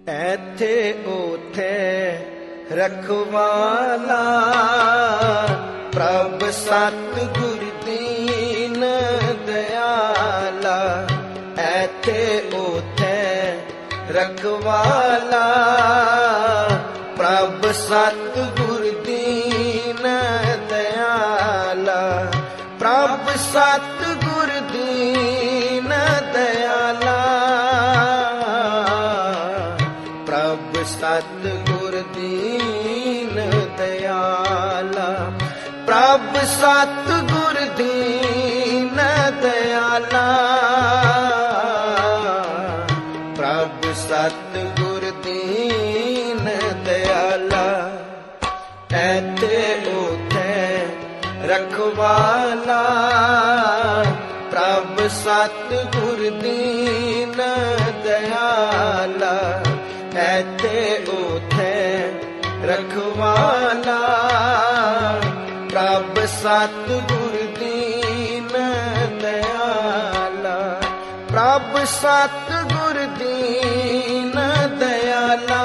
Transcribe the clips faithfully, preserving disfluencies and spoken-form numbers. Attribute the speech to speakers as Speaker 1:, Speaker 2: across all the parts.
Speaker 1: ਐਥੇ ਓਥੇ ਰਖਵਾਲਾ, ਪ੍ਰਭ ਸਤਿਗੁਰ ਦੀਨ ਦਿਆਲਾ। ਐਥੇ ਓਥੇ ਰਖਵਾਲਾ, ਪ੍ਰਭ ਸਤਿਗੁਰ ਦੀਨ ਦਿਆਲਾ। ਪ੍ਰਭ ਸਤਿਗੁਰ ਦੀਨ ਦਿਆਲਾ, ਪ੍ਰਭ ਸਤਿਗੁਰ ਦੀਨ ਦਿਆਲਾ। ਪ੍ਰਭ ਸਤਿਗੁਰ ਦੀਨ ਦਿਆਲਾ, ਪ੍ਰਭ ਸਤਿਗੁਰ ਦੀਨ ਦਿਆਲਾ। ਐਥੇ ਓਥੇ ਰਖਵਾਲਾ, ਪ੍ਰਭ ਸਤਿਗੁਰ ਦੀਨ ਦਿਆਲਾ। ਐਥੇ ਓਥੇ ਰਖਵਾਲਾ, ਪ੍ਰਭ ਸਤਿਗੁਰ ਦੀਨ ਦਿਆਲਾ। ਪ੍ਰਭ ਸਤਿਗੁਰ ਦੀਨ ਦਿਆਲਾ,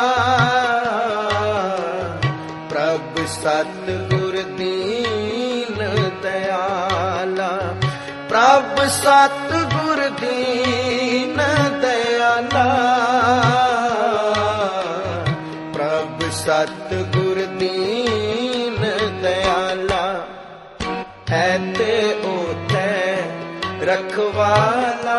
Speaker 1: ਪ੍ਰਭ ਸਤਿਗੁਰ ਦੀਨ ਦਿਆਲਾ। ਪ੍ਰਭ ਸਤਿਗੁਰ ਦੀਨ ਦਿਆਲਾ, ਪ੍ਰਭ ਸਤਿਗੁਰ ਦੀਨ ਦਿਆਲਾ। ਐਥੇ ਓਥੇ ਰਖਵਾਲਾ,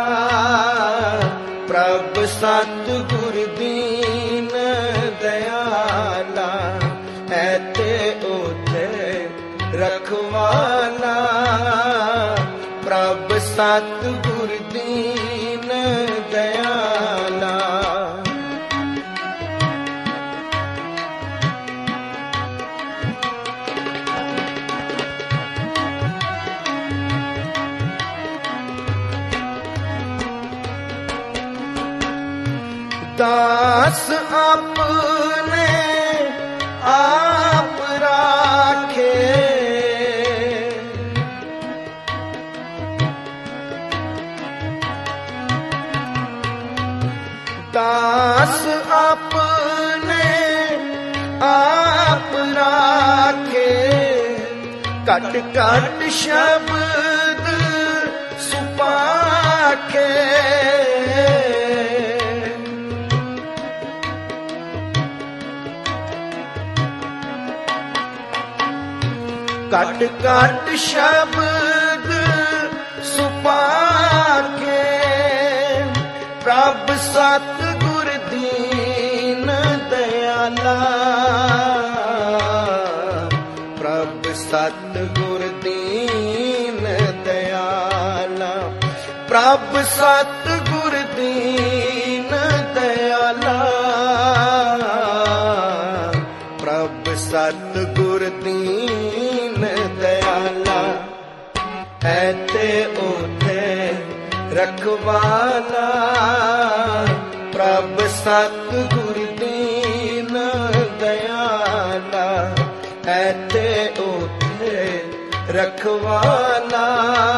Speaker 1: ਪ੍ਰਭ ਸਤਿਗੁਰ ਦੀਨ ਦਿਆਲਾ। ਐਥੇ ਓਥੇ ਰਖਵਾਲਾ, ਪ੍ਰਭ ਸਤਿਗੁਰ ਦੀਨ ਦਿਆਲਾ। ਦਾਸ ਆਪਣੇ ਆਪ ਰਾਖੇ, ਦਾਸ ਆਪਣੇ ਆਪ ਰਾਖੇ। ਘਟ ਘਟ ਸ਼ਬਦ ਸੁਪਾਖੇ, ਘਟ ਘਟ ਸ਼ਬਦ ਸੁਪਾਖੇ। ਪ੍ਰਭ ਸਤਿਗੁਰ ਦੀਨ ਦਿਆਲਾ, ਪ੍ਰਭ ਸਤਿਗੁਰ ਦੀਨ ਦਿਆਲਾ। ਪ੍ਰਭ ਸਤਿਗੁਰ ਦੀਨ ਦਿਆਲਾ, ਪ੍ਰਭ ਸਤਿਗੁਰ ਦੀਨ ਦਿਆਲਾ। ਐਥੇ ਓਥੇ ਰਖਵਾਲਾ, ਪ੍ਰਭ ਸਤਿਗੁਰ ਦੀਨ ਦਿਆਲਾ। ਐਥੇ ਓਥੇ ਰਖਵਾਲਾ,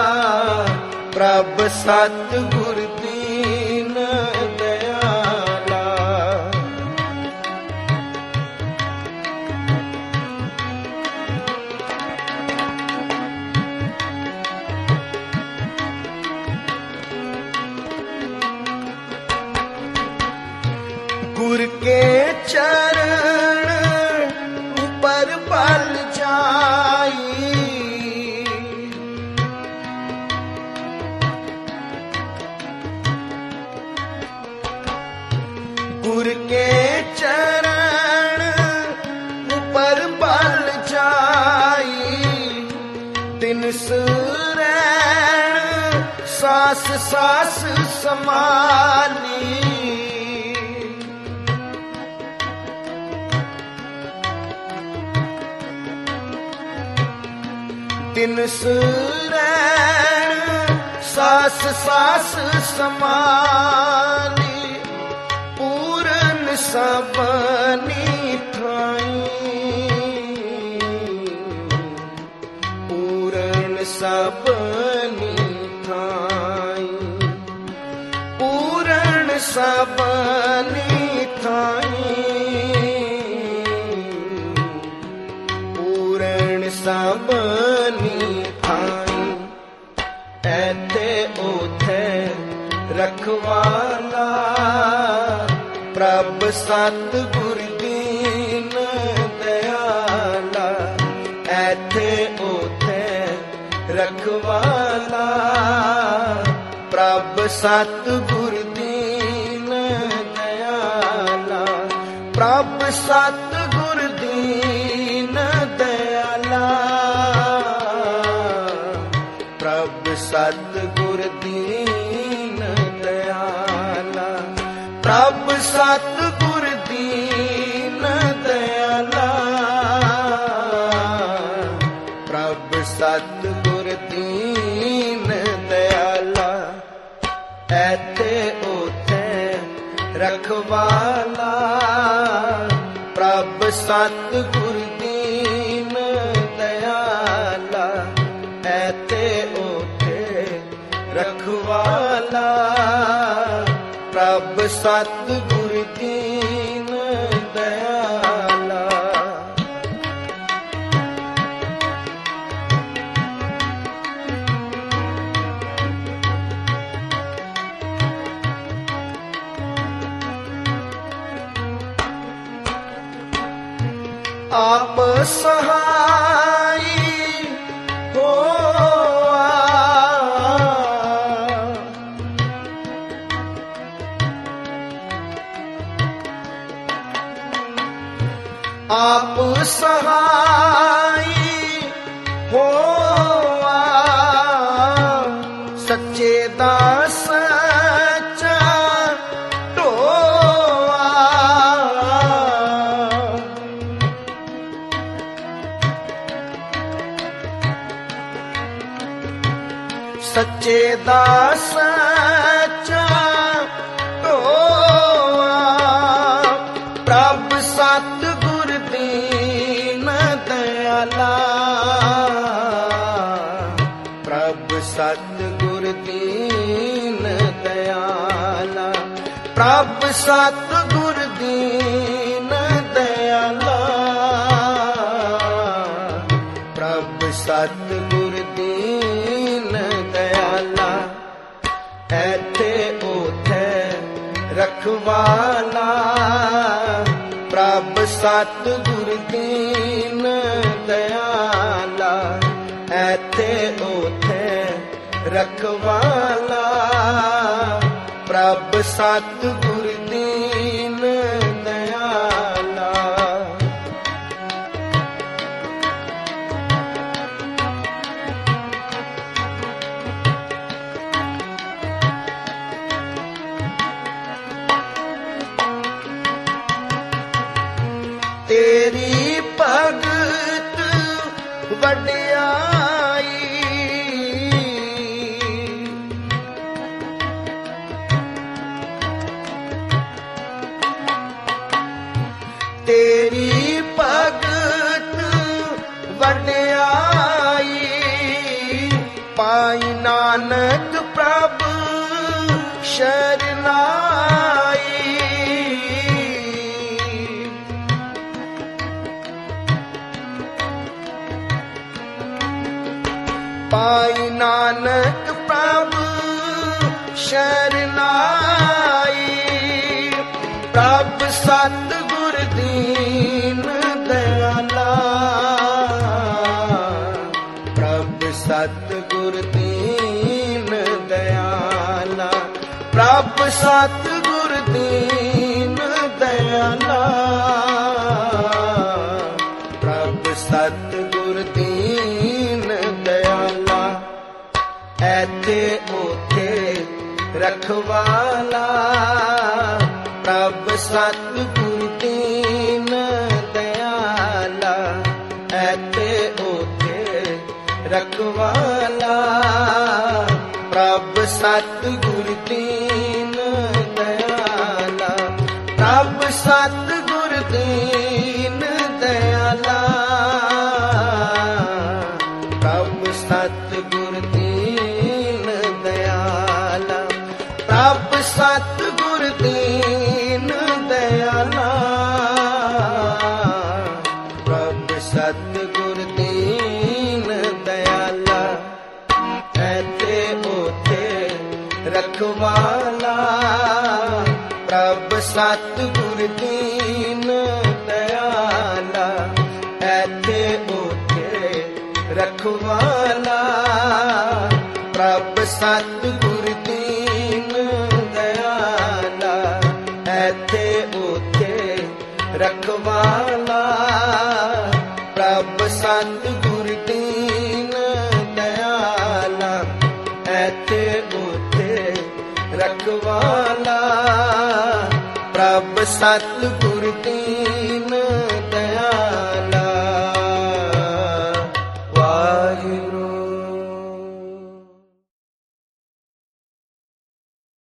Speaker 1: ਪ੍ਰਭ ਸਤਿਗੁਰ ਦੀਨ ਦਿਆਲਾ। ਗੁਰ ਕੇ ਚਰਨ ਉਪਰ ਪਲ ਜਾਈ, ਗੁਰ ਕੇ ਚਰਨ ਉਪਰ ਪਲ ਜਾਈ। ਤਿਨ ਸਰੈਣ ਸਾਸ ਸਾਸ ਸਮਾਲੀ, ਤਿਨ ਸਰੈਣ ਸਾਸ ਸਾਸ ਸਮਾਲੀ। ਪੂਰਨ ਸਭਨੀ ਥਾਈ, ਪੂਰਨ ਸਭਨੀ ਥਾਈ। ਪੂਰਨ ਸਭਨੀ ਥਾਈ ਪੂਰਨ ਸਭਨੀ ਥਾਈ ਐਥੇ ਉਥੇ ਰਖਵਾਲਾ ਪ੍ਰਭ ਸਤਿਗੁਰ ਦੀਨ ਦਇਆਲਾ ਐਥੇ ਉਥੇ ਰਖਵਾਲਾ ਪ੍ਰਭ ਸਤਿਗੁਰ ਦੀਨ ਦਇਆਲਾ ਪ੍ਰਭ ਸਤਿਗੁਰ ਦੀਨ ਦਇਆਲਾ ਪ੍ਰਭ ਸਤਿਗੁਰ ਦੀਨ ਦਇਆਲਾ ਪ੍ਰਭ ਸਤਿਗੁਰ ਦੀਨ ਦਇਆਲਾ ਪ੍ਰਭ ਸਤਿਗੁਰ ਦੀਨ ਦਇਆਲਾ ਐਥੇ ਉਥੇ ਰਖਵਾਲਾ ਪ੍ਰਭ ਸਤਿਗੁਰ ਦੀਨ ਦਇਆਲਾ ਐਥੇ ਉਥੇ ਰਖਵਾਲਾ ਪ੍ਰਭ ਸਤਿਗੁਰ ਦੀਨ ਦਇਆਲਾ ਆਪ ਸਹਾਈ ਹੋਆ ਆਪ ਸਹਾਈ ਹੋਆ ਸੱਚੇ ਦਾ ਸੱਚਾ ਢੋਆ ਸੱਚੇ ਦਾ ਸੱਚਾ ਢੋਆ ਪ੍ਰਭ ਸਤਿਗੁਰ ਦੀਨ ਦਇਆਲਾ ਪ੍ਰਭ ਸਤਿਗੁਰ ਦੀਨ ਦਇਆਲਾ ਪ੍ਰਭ ਸਤਿਗੁਰ ਦੀਨ ਦਇਆਲਾ ਪ੍ਰਭ ਸਤਿਗੁਰ ਦੀਨ ਦਇਆਲਾ ਐਥੇ ਉਥੇ ਰਖਵਾਲਾ ਪ੍ਰਭ ਸਤਿਗੁਰ ਦੀਨ ਦਇਆਲਾ ਐਥੇ ਉਥੇ ਰਖਵਾਲਾ ਪ੍ਰਭ ਸਤਿਗੁਰ ਦੀਨ ਦਇਆਲਾ ਤੇਰੀ ਭਗਤ ਵਡਿਆਈ ਤੇਰੀ ਭਗਤ ਵਡਿਆਈ ਪਾਈ ਨਾਨਕ ਪ੍ਰਭ ਸ਼ਰਨਾਈ ਪਾਈ ਨਾਨਕ ਪ੍ਰਭ ਸ਼ਰਨਾਈ ਪ੍ਰਭ ਸਤਿਗੁਰ ਦੀਨ ਦਇਆਲਾ ਪ੍ਰਭ ਸਤਿਗੁਰ ਦੀਨ ਦਇਆਲਾ ਪ੍ਰਭ ਸਤਿਗੁਰ ਦੀਨ ਦਇਆਲਾ ਪ੍ਰਭ ਸਤਿਗੁਰ ਦੀਨ ਦਇਆਲਾ ਐਥੇ ਉਥੇ ਰਖਵਾਲਾ ਪ੍ਰਭ ਸਤਿਗੁਰ ਦੀਨ ਦਇਆਲਾ ਐਥੇ ਉਥੇ ਰਖਵਾਲਾ ਪ੍ਰਭ ਸਤਿਗੁਰ ਦੀਨ ਦਇਆਲਾ ਪ੍ਰਭ ਸਤਿਗੁਰ ਦੀਨ ਦਇਆਲਾ ਪ੍ਰਭ ਸਤਿਗੁਰ ਦੀਨ ਦਇਆਲਾ ਪ੍ਰਭ ਸਤ ਸਤਿਗੁਰ ਦੀਨ ਦਇਆਲਾ, ਪ੍ਰਭ ਸਤਿਗੁਰ ਦੀਨ ਦਇਆਲਾ, ਐਥੇ ਓਥੇ ਰਖਵਾਲਾ, ਪ੍ਰਭ ਸਤਿਗੁਰ ਦੀਨ ਦਇਆਲਾ, ਐਥੇ ਓਥੇ ਰਖਵਾਲਾ, ਪ੍ਰਭ ਸਤਿਗੁਰ ਦੀਨ ਦਇਆਲਾ, ਐਥੇ ਓਥੇ ਰਖਵਾਲਾ, ਪ੍ਰਭ ਸਤਿਗੁਰ ਦੀਨ ਦਇਆਲਾ, ਐਥੇ ਓਥੇ ਰਖਵਾਲਾ, ਪ੍ਰਭ ਸਤਿਗੁਰ ਦੀਨ